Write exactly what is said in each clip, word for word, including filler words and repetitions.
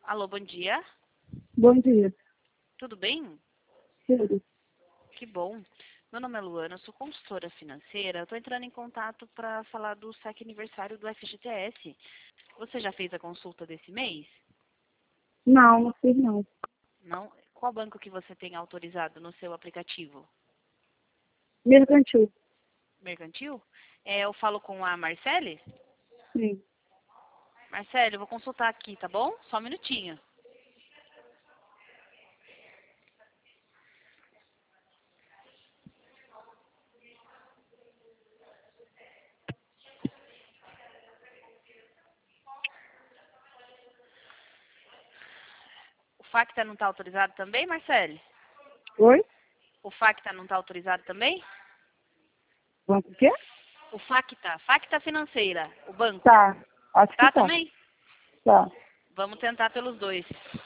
Alô, bom dia. Bom dia. Tudo bem? Tudo. Que bom. Meu nome é Luana, eu sou consultora financeira. Estou entrando em contato para falar do saque aniversário do F G T S. Você já fez a consulta desse mês? Não, não fiz não. Não? Qual banco que você tem autorizado no seu aplicativo? Mercantil. Mercantil? É, eu falo com a Marcele? Sim. Marcele, eu vou consultar aqui, tá bom? Só um minutinho. O Facta não está autorizado também, Marcele? Oi? O Facta não está autorizado também? Banco o quê? O Facta, Facta Financeira, o banco. Tá. Acho que Tá tá. também? Tá. Vamos tentar pelos dois.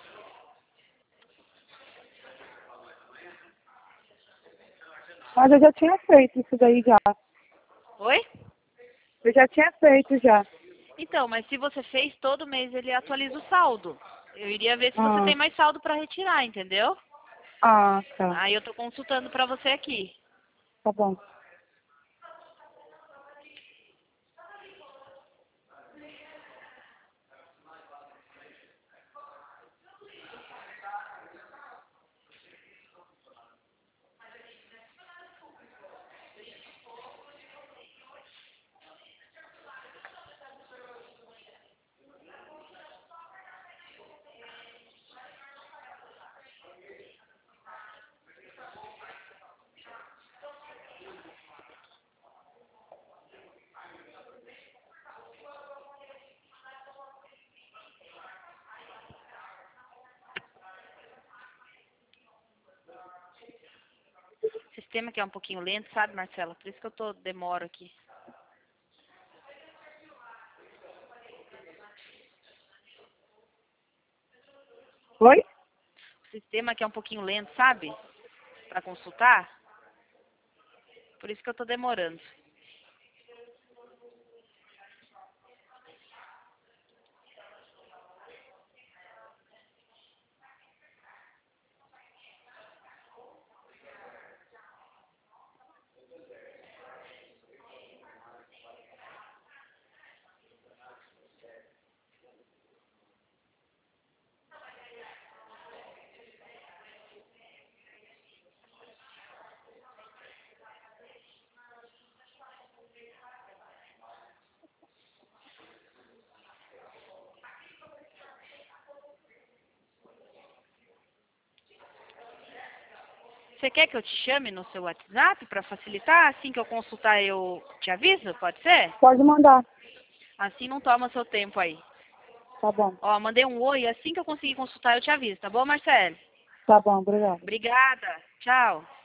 Mas eu já tinha feito isso daí já. Oi? Eu já tinha feito já. Então, mas se você fez, todo mês ele atualiza o saldo. Eu iria ver se você Ah, tem mais saldo para retirar, entendeu? ah, tá. Aí eu tô consultando para você aqui. Tá bom. O sistema que é um pouquinho lento, sabe, Marcela? Por isso que eu tô demoro aqui. Oi? O sistema que é um pouquinho lento, sabe? Para consultar. Por isso que eu tô demorando. Você quer que eu te chame no seu WhatsApp para facilitar? Assim que eu consultar eu te aviso? Pode ser? Pode mandar. Assim não toma seu tempo aí. Tá bom. Ó, mandei um oi, assim que eu conseguir consultar eu te aviso, tá bom, Marcelo? Tá bom, obrigada. Obrigada. Tchau.